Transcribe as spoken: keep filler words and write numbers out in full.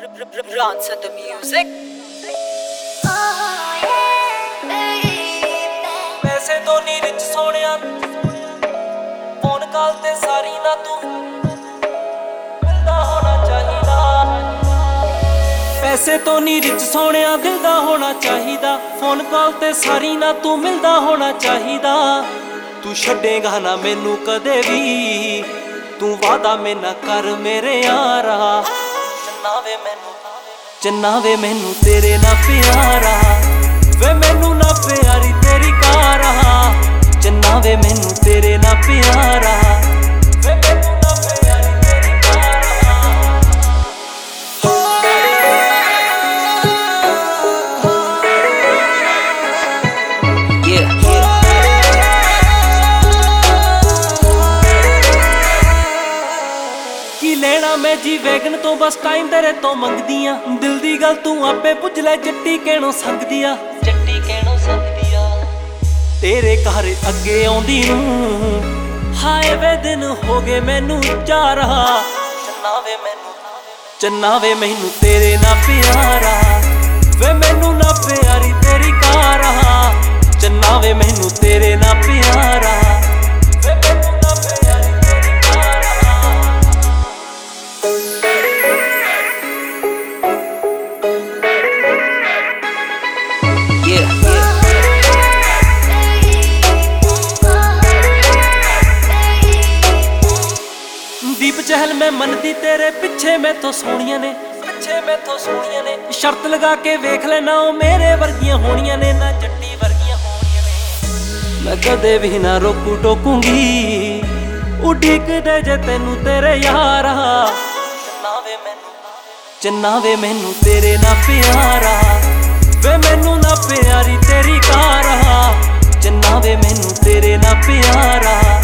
Rance the music. ਪੈਸੇ ਤੋਂ ਨੀ ਰਿਚ ਸੋਹਣਿਆ ਫੋਨ ਕਾਲ ਤੇ ਸਾਰੀ ਨਾ ਤੂੰ ਮਿਲਦਾ ਹੋਣਾ ਚਾਹੀਦਾ। ਪੈਸੇ ਤੋਂ ਨੀ ਰਿਚ ਸੋਹਣਿਆ ਦਿਲ ਦਾ ਹੋਣਾ ਚਾਹੀਦਾ। ਫੋਨ ਕਾਲ ਤੇ ਸਾਰੀ ਨਾ ਤੂੰ ਮਿਲਦਾ ਹੋਣਾ ਚਾਹੀਦਾ। ਤੂੰ ਛੱਡੇਗਾ ਨਾ ਮੈਨੂੰ ਕਦੇ ਵੀ, ਤੂੰ ਵਾਦਾ ਮੈਨਾਂ ਕਰ ਮੇਰੇ ਯਾਰਾ। ਚੰਨਾ ਵੇ ਮੈਨੂੰ ਚੰਨਾ ਵੇ ਮੈਨੂੰ ਤੇਰੇ ਨਾਲ ਪਿਆਰਾ, ਵੇ ਮੈਨੂੰ ਨਾ ਪਿਆਰੀ ਤੇਰੀ ਕਾਰਾ। ਚੰਨਾ ਵੇ ਮੈਨੂੰ ਤੇਰੇ ਨਾਲ ਪਿਆਰਾ, ਵੇ ਮੈਨੂੰ ਨਾ ਪਿਆਰੀ ਤੇਰੀ ਕਾਰਾ। Yeah, yeah. ਕੀ ਲੈਣਾ ਮੈਂ ਜੀ ਵੈਗਨ ਤੋਂ, ਬਸ ਟਾਈਮ ਤੇਰੇ ਤੋਂ ਮੰਗਦੀ ਆ। ਦਿਲ ਦੀ ਗੱਲ ਤੂੰ ਆਪੇ ਪੁੱਛ ਲੈ, ਜੱਟੀ ਕਹਿਣੋਂ ਸੰਗਦੀ ਆ। ਜੱਟੀ ਕਹਿਣੋਂ ਸੰਗਦੀ ਆ ਤੇਰੇ ਘਰ ਅੱਗੇ ਆਉਂਦੀ ਨੂੰ। ਹਾਏ ਵੇ ਦਿਨ ਹੋ ਗਏ ਮੈਨੂੰ ਚਾਰਾ। ਚੰਨਾ ਵੇ ਮੈਨੂੰ ਚੰਨਾ ਵੇ ਮੈਨੂੰ ਤੇਰੇ ਨਾਲ ਪਿਆਰਾ, ਵੇ ਮੈਨੂੰ ਨਾ ਪਿਆਰੀ ਤੇਰੀ ਕਾਰਾ। ਚੰਨਾ ਵੇ ਮੈਨੂੰ ਤੇਰੇ ਨਾਲ ਪਿਆਰਾ, ਵੇ ਮੈਨੂੰ ਨਾ ਪਿਆਰੀ ਤੇਰੀ ਕਾਰਾ। Yeah, yeah. ਦੀਪ ਚਹਿਲ ਮੈਂ ਮੰਨਦੀ ਤੇਰੇ ਪਿੱਛੇ ਮੈਥੋਂ ਸੋਹਣੀਆਂ ਨੇ, ਪਿੱਛੇ ਮੈਥੋਂ ਸੋਹਣੀਆਂ ਨੇ। ਸ਼ਰਤ ਲਗਾ ਕੇ ਵੇਖ ਲੈ ਨਾ ਉਹ ਮੇਰੇ ਵਰਗੀਆਂ ਹੋਣੀਆਂ ਨੇ, ਨਾ ਜੱਟੀ ਵਰਗੀਆਂ ਹੋਣੀਆਂ ਨੇ। ਮੈਂ ਕਦੇ ਵੀ ਨਾ ਰੋਕੂ ਟੋਕੂੰਗੀ, ਉਡੀਕਦੇ ਜੇ ਤੈਨੂੰ ਤੇਰੇ ਯਾਰਾ। ਚੰਨਾ ਵੇ ਮੈਨੂੰ ਚੰਨਾ ਵੇ ਮੈਨੂੰ ਤੇਰੇ ਨਾਲ ਪਿਆਰਾ, ਵੇ ਮੈਨੂੰ ਨਾ ਪਿਆਰੀ ਤੇਰੀ ਕਾਰਾ। ਚੰਨਾ ਵੇ ਮੈਨੂੰ ਤੇਰੇ ਨਾਲ ਪਿਆਰਾ।